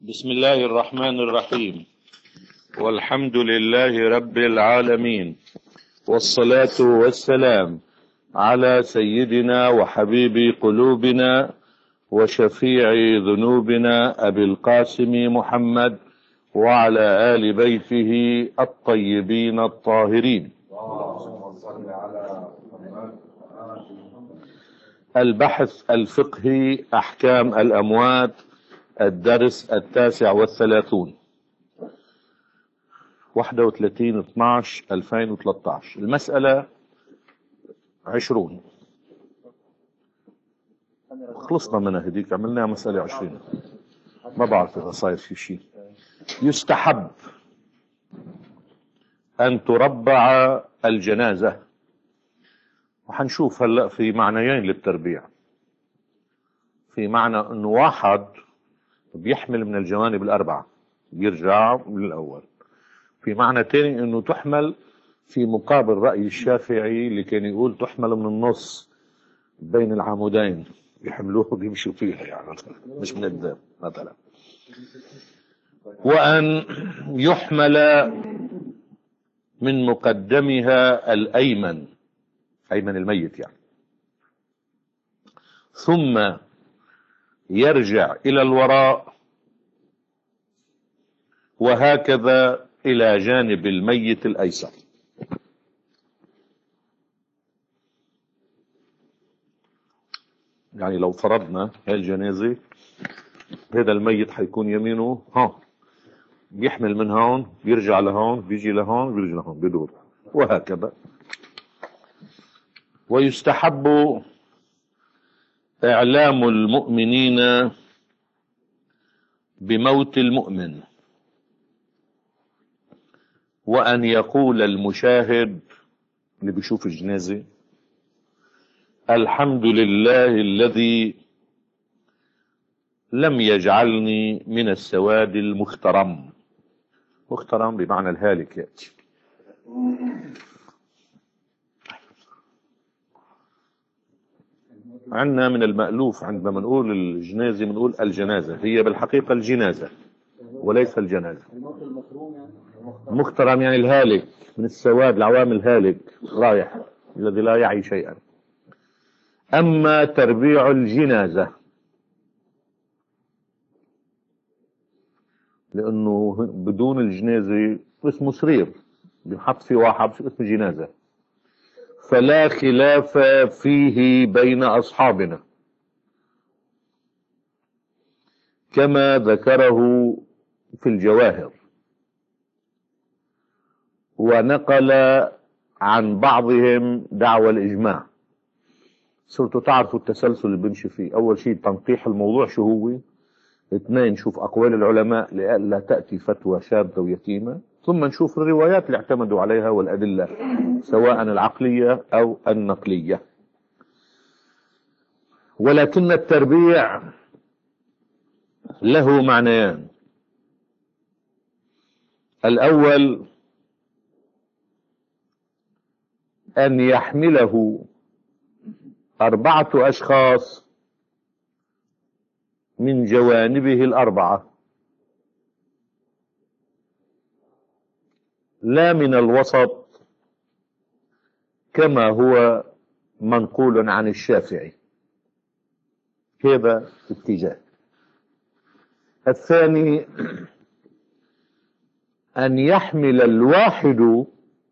بسم الله الرحمن الرحيم. والحمد لله رب العالمين، والصلاة والسلام على سيدنا وحبيب قلوبنا وشفيع ذنوبنا أبي القاسم محمد وعلى آل بيته الطيبين الطاهرين. البحث الفقهي أحكام الأموات، الدرس 39 31/12/2013. المسألة 20. خلصنا منها هديك، عملناها مسألة 20. ما بعرف إذا صاير في شيء. يستحب أن تربع الجنازة، وحنشوف هلأ في معنيين للتربيع. في معنى أنه واحد بيحمل من الجوانب الأربعة، يرجع من الأول. في معنى تاني أنه تحمل في مقابل رأي الشافعي اللي كان يقول تحمل من النص بين العمودين، يحملوه ويمشوا فيها، يعني مش من قدام مثلا. وأن يحمل من مقدمها الأيمن، أيمن الميت يعني، ثم يرجع إلى الوراء، وهكذا إلى جانب الميت الأيسر. يعني لو فرضنا هاي الجنازة، هذا الميت حيكون يمينه بيحمل من هون، بيرجع لهون، بيجي لهون، بيرجع لهون، بدور، وهكذا. ويستحب إعلام المؤمنين بموت المؤمن، وأن يقول المشاهد اللي بيشوف الجنازة: الحمد لله الذي لم يجعلني من السواد المخترم. مخترم بمعنى الهالك يأتي. عندنا من المألوف عندما نقول الجنازة بنقول الجنازة، هي بالحقيقة الجنازة وليس الجنازة. مخترم يعني الهالك، من السواد، العوام الهالك رايح، الذي لا يعي شيئا. أما تربيع الجنازة، لأنه بدون الجنازة اسمه سرير بنحط فيه واحد اسمه جنازة، فلا خلاف فيه بين أصحابنا، كما ذكره في الجواهر، ونقل عن بعضهم دعوى الإجماع. صرتوا تعرفوا التسلسل اللي بنمشي فيه. أول شيء تنقيح الموضوع شو هو، 2 نشوف أقوال العلماء لئلا تأتي فتوى شاذة ويتيمة، ثم نشوف الروايات اللي اعتمدوا عليها والأدلة سواء العقلية أو النقلية. ولكن التربيع له معنيان. الأول أن يحمله 4 أشخاص من جوانبه ال4، لا من الوسط كما هو منقول عن الشافعي. هذا اتجاه. الثاني أن يحمل الواحد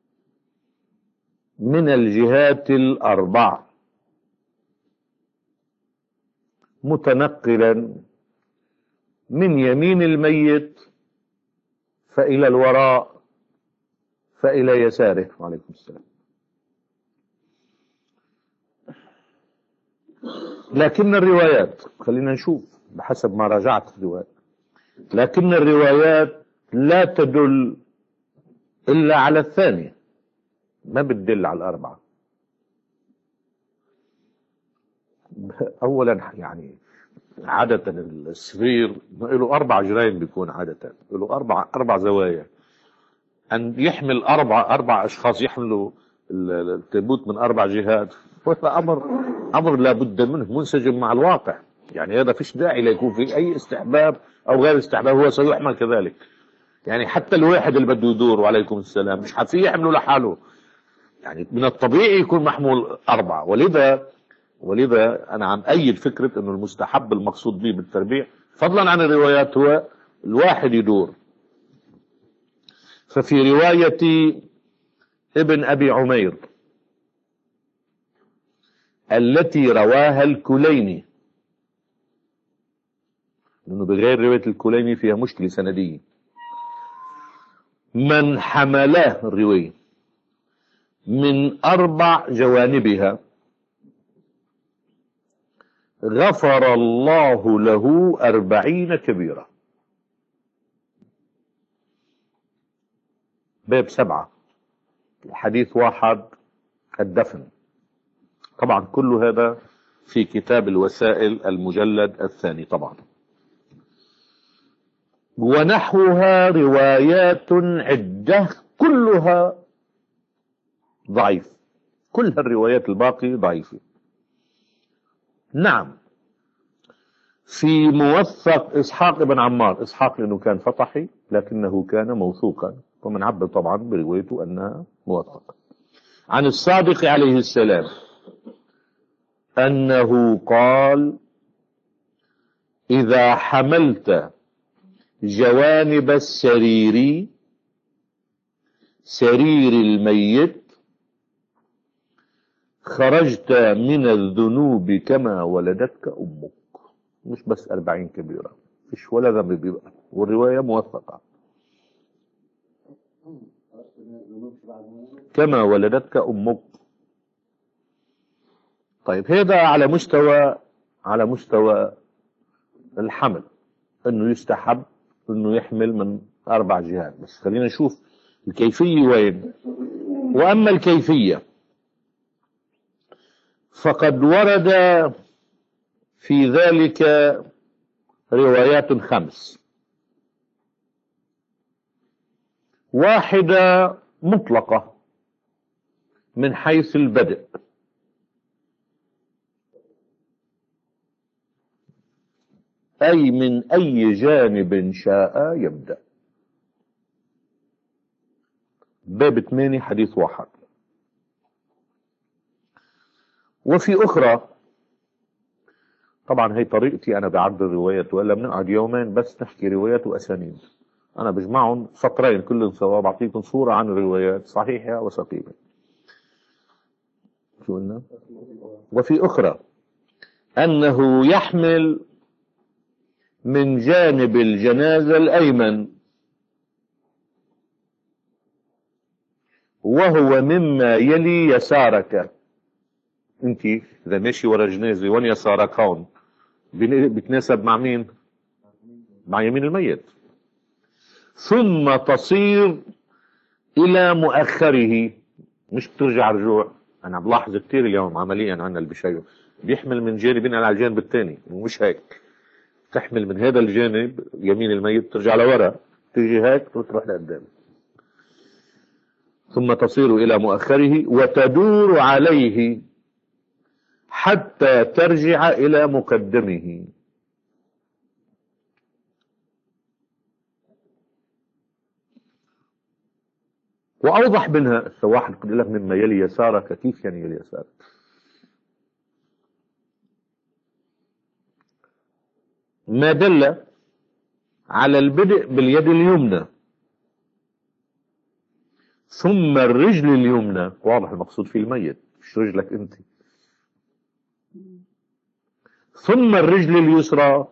من الجهات ال4 متنقلا من يمين الميت فإلى الوراء فإلى يساره. وعليكم السلام. لكن الروايات، خلينا نشوف بحسب ما راجعت الروايات، لكن الروايات لا تدل إلا على الثانية، ما بتدل على ال4. أولا يعني عادة السرير له 4 جرين، بيكون عادة له 4 زوايا. أن يحمل 4 أشخاص يحملوا التابوت من 4 جهات، وهذا أمر لا بد منه، منسجم مع الواقع. يعني هذا فيش داعي ليكون في أي استحباب أو غير استحباب، هو سيحمل كذلك. يعني حتى الواحد اللي بده يدور وعليكم السلام مش حفيه يحمله لحاله، يعني من الطبيعي يكون محمول 4. ولذا أنا عم أيد فكرة أنه المستحب المقصود به بالتربيع فضلا عن الروايات هو الواحد يدور. ففي رواية ابن أبي عمير التي رواها الكليني، لأنه بغير رواية الكليني فيها مشكلة سندية، من حمله الرواية من 4 جوانبها غفر الله له 40 كبيرة. باب 7 حديث 1 الدفن. طبعا كل هذا في كتاب الوسائل المجلد الثاني طبعا. ونحوها روايات عدة كلها ضعيف، كل الروايات الباقية ضعيفة. نعم، في موثق إسحاق بن عمار، إسحاق لأنه كان فطحي لكنه كان موثوقا، ومن عبر طبعا بروايته أنها موثقة، عن الصادق عليه السلام أنه قال: إذا حملت جوانب السرير، سرير الميت، خرجت من الذنوب كما ولدتك أمك. مش بس 40 كبيرة، فيش ولا ذنب بيبقى، والرواية موثقة. كما ولدتك أمك. طيب هذا على مستوى الحمل، انه يستحب انه يحمل من 4 جهات. بس خلينا نشوف الكيفية وين. واما الكيفية فقد ورد في ذلك روايات 5. واحدة مطلقة من حيث البدء، أي من أي جانب شاء يبدأ. باب 8 حديث 1. وفي أخرى، طبعا هي طريقتي أنا بعرض الروايات، ولا بنقعد يومين بس نحكي روايات وأسانيد. أنا بجمعهم سطرين كلهم سوا، بعطيكم صورة عن الروايات صحيحة وسقيمة. شو قلنا؟ وفي أخرى أنه يحمل من جانب الجنازة الأيمن، وهو مما يلي يسارك. انت اذا ماشي ورا جنازة وين يسارك؟ هون بتناسب مع مين؟ مع يمين الميت. ثم تصير الى مؤخره، مش بترجع رجوع. انا بلاحظ كتير اليوم عمليا عنا اللي بشيء بيحمل من جانبين على الجانب الثاني، ومش هيك. تحمل من هذا الجانب يمين الميت ترجع لورا، تيجي هيك وتروح لقدام. ثم تصير إلى مؤخره وتدور عليه حتى ترجع إلى مقدمه. وأوضح منها السواحل قد لك مما يلي يسارك. كيف يعني يلي يسارك؟ ما دل على البدء باليد اليمنى ثم الرجل اليمنى. واضح المقصود في الميت، مش رجلك انت. ثم الرجل اليسرى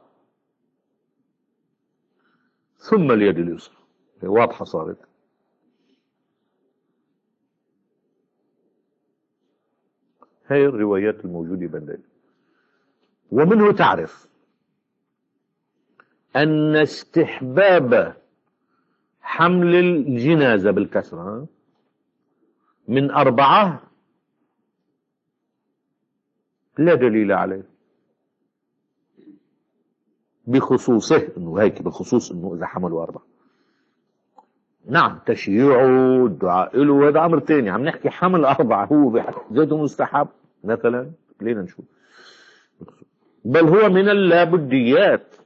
ثم اليد اليسرى. واضحة صارت. هاي الروايات الموجودة بين. ومنه تعرف أن استحباب حمل الجنازة بالكسرة من 4 لا دليل عليه بخصوصه، انه هيك بالخصوص انه اذا حملوا 4. نعم تشييعه الدعاء له هذا امر ثاني، عم نحكي حمل 4 هو ذاته مستحب مثلا. خلينا نشوف. بل هو من اللابديات.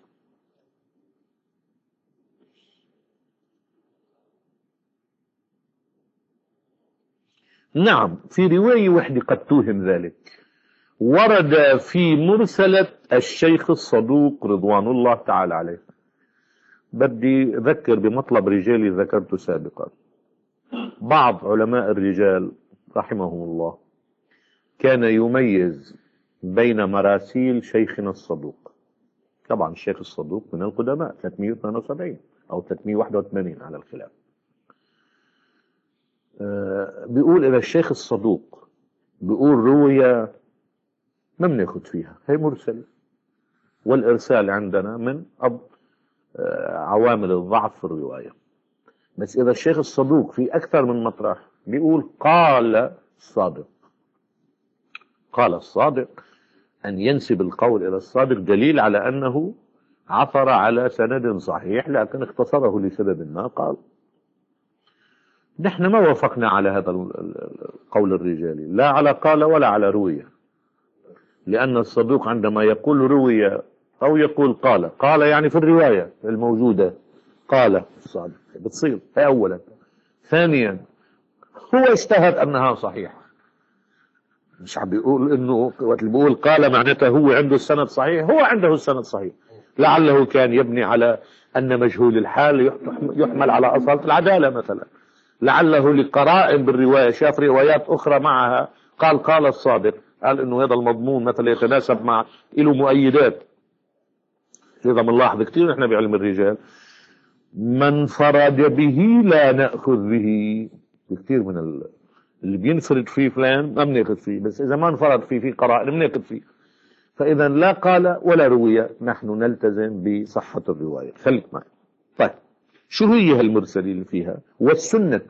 نعم، في رواية وحدة قد توهم ذلك، ورد في مرسلة الشيخ الصدوق رضوان الله تعالى عليه. بدي أذكر بمطلب رجالي ذكرته سابقا. بعض علماء الرجال رحمهم الله كان يميز بين مراسيل شيخنا الصدوق. طبعا الشيخ الصدوق من القدماء 378 أو 381 على الخلاف. بيقول إذا الشيخ الصدوق بيقول رؤيا ما بناخد فيها، هي مرسلة، والإرسال عندنا من عوامل الضعف في الرواية. بس إذا الشيخ الصدوق في أكثر من مطرح بيقول قال الصادق، قال الصادق، أن ينسب القول إلى الصادق دليل على أنه عثر على سند صحيح لكن اختصره لسبب ما قال. نحن ما وافقنا على هذا القول الرجالي، لا على قال ولا على روية، لأن الصدوق عندما يقول روية أو يقول قال يعني في الرواية الموجودة قال الصادق بتصير، هي أولا. ثانيا هو اجتهد أنها صحيحة، مش عم بيقول إنه وقت اللي بيقول قال معناته هو عنده السند صحيح، هو عنده السند صحيح، لعله كان يبني على أن مجهول الحال يحمل على أصالة العدالة مثلا، لعله لقرائن بالرواية شاف روايات أخرى معها قال الصادق، قال إنه هذا المضمون مثلا يتناسب مع له مؤيدات. إذا بنلاحظ كثير نحن بعلم الرجال من فرد به لا نأخذ به، كثير من اللي بينفرد فيه فلان ما بناخذ فيه، بس إذا ما انفرد فيه في قرائن بناخذ فيه. فإذا لا قال ولا روية نحن نلتزم بصحة الرواية. خليك معي. طيب شو هي هالمرسلة اللي فيها؟ والسنة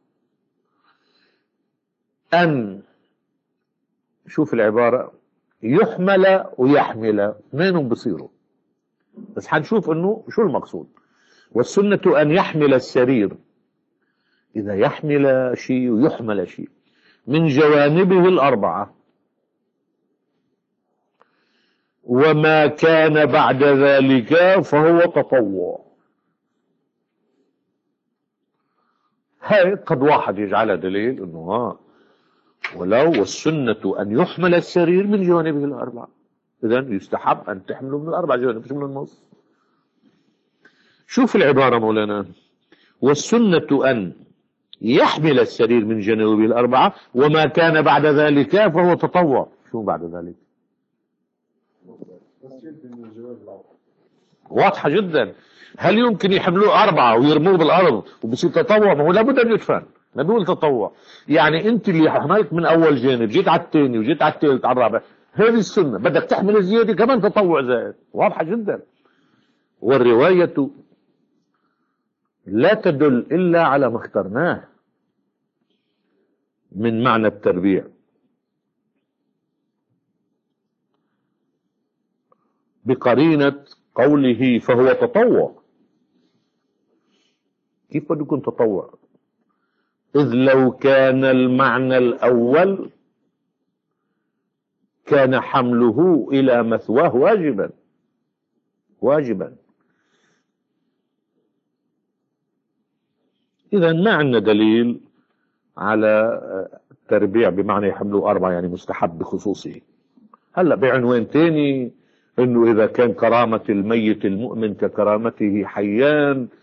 أن، شوف العبارة، يحمل ويحمل اثنينهم بصيروا، بس حنشوف انه شو المقصود. والسنة أن يحمل السرير، إذا يحمل شيء ويحمل شيء، من جوانبه الأربعة، وما كان بعد ذلك فهو تطوع. هاي قد واحد يجعلها دليل انه ولو والسنة أن يحمل السرير من جوانبه الأربعة، إذا يستحب أن تحمله من الأربع جوانب مش من النص. شوف العبارة مولانا، والسنة أن يحمل السرير من جوانبه الأربعة وما كان بعد ذلك فهو تطوع. شو بعد ذلك؟ واضحة جدا. هل يمكن يحملوه أربعة ويرموه بالأرض وبصير تطوع؟ ما هو لابد أن يدفن، ما بيقول تطوع. يعني أنت اللي حملت من أول جانب جيت على الثاني وجيت على الثالث على الرابع، هذه السنة، بدك تحمل الزيادة كمان تطوع زائد. واضحة جدا. والرواية لا تدل إلا على ما اخترناه من معنى التربيع، بقرينة قوله فهو تطوع. كيف بده يكون تطوع؟ إذ لو كان المعنى الأول كان حمله إلى مثواه واجبا. إذا ما عندنا دليل على التربيع بمعنى يحمله أربعة يعني مستحب بخصوصه. هلأ بعنوان تاني إنه إذا كان كرامة الميت المؤمن ككرامته حيان